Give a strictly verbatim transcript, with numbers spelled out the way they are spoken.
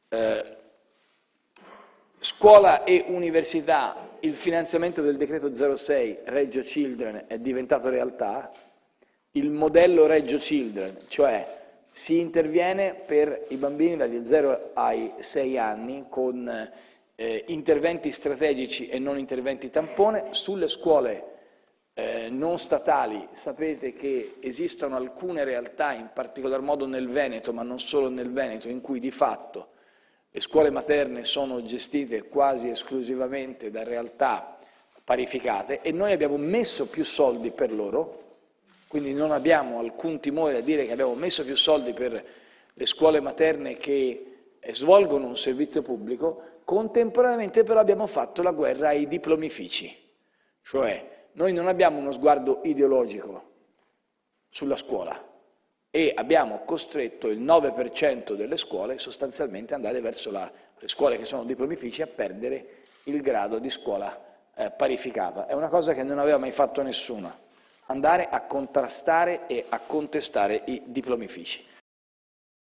Eh, scuola e università, il finanziamento del decreto zero sei Reggio Children è diventato realtà, il modello Reggio Children, cioè si interviene per i bambini dagli zero ai sei anni con eh, interventi strategici e non interventi tampone. Sulle scuole eh, non statali sapete che esistono alcune realtà, in particolar modo nel Veneto, ma non solo nel Veneto, in cui di fatto le scuole materne sono gestite quasi esclusivamente da realtà parificate e noi abbiamo messo più soldi per loro, quindi non abbiamo alcun timore a dire che abbiamo messo più soldi per le scuole materne che svolgono un servizio pubblico, contemporaneamente però abbiamo fatto la guerra ai diplomifici, cioè noi non abbiamo uno sguardo ideologico sulla scuola e abbiamo costretto il nove per cento delle scuole sostanzialmente ad andare verso la, le scuole che sono diplomifici a perdere il grado di scuola eh, parificata. È una cosa che non aveva mai fatto nessuno, andare a contrastare e a contestare i diplomifici.